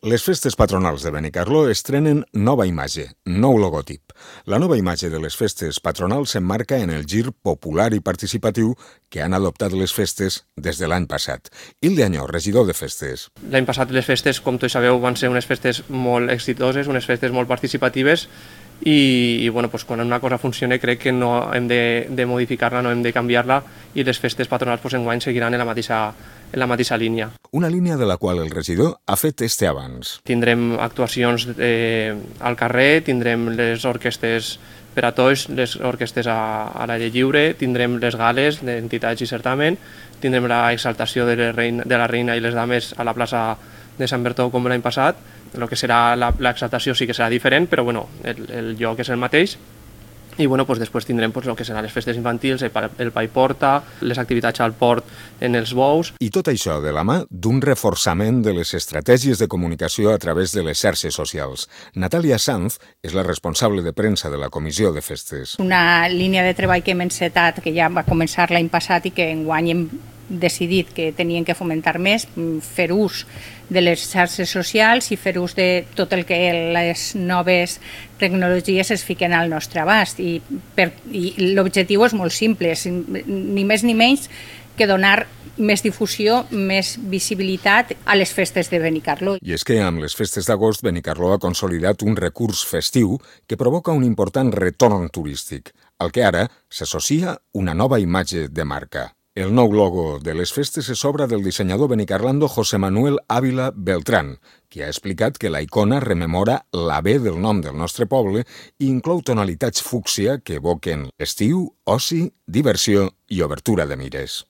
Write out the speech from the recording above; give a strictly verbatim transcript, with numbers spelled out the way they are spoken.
Les festes patronals de Benicarló estrenen nova imatge, nou logotip. La nova imatge de les festes patronals s'emmarca en el gir popular i participatiu que han adoptat les festes des de l'any passat. Hilde Añó, regidor de festes. L'any passat les festes, com tots sabeu, van ser unes festes molt exitoses, unes festes molt participatives i, i bueno, doncs, quan una cosa funciona crec que no hem de, de modificar-la, no hem de canviar-la i les festes patronals doncs, enguany seguiran en la mateixa en la mateixa línia. Una línia de la qual el regidor ha fet este abans. Tindrem actuacions eh, al carrer, tindrem les orquestes per a tots, les orquestes a, a l'aire lliure, tindrem les gales d'entitats i certamen, tindrem la exaltació de, la reina, de la reina i les dames a la plaça de Sant Bertó com l'any passat. El que serà l'exaltació sí que serà diferent, però bueno, el, el lloc és el mateix. I bueno, doncs després tindrem doncs, el que seran les festes infantils, el, el pa i porta, les activitats al port en els bous. I tot això de la mà d'un reforçament de les estratègies de comunicació a través de les xarxes socials. Natàlia Sanz és la responsable de premsa de la Comissió de Festes. Una línia de treball que hem encetat, que ja va començar l'any passat i que enguany hem decidit que tenien que fomentar més, fer ús de les xarxes socials i fer ús de tot el que les noves tecnologies es fiquen al nostre abast. I, per, i l'objectiu és molt simple, ni més ni menys que donar més difusió, més visibilitat a les festes de Benicarló. I és que amb les festes d'agost Benicarló ha consolidat un recurs festiu que provoca un important retorn turístic, al que ara s'associa una nova imatge de marca. El nou logo de les festes és obra del dissenyador benicarlando José Manuel Ávila Beltrán, que ha explicat que la icona rememora la B del nom del nostre poble i inclou tonalitats fúcsia que evoquen estiu, oci, diversió i obertura de mires.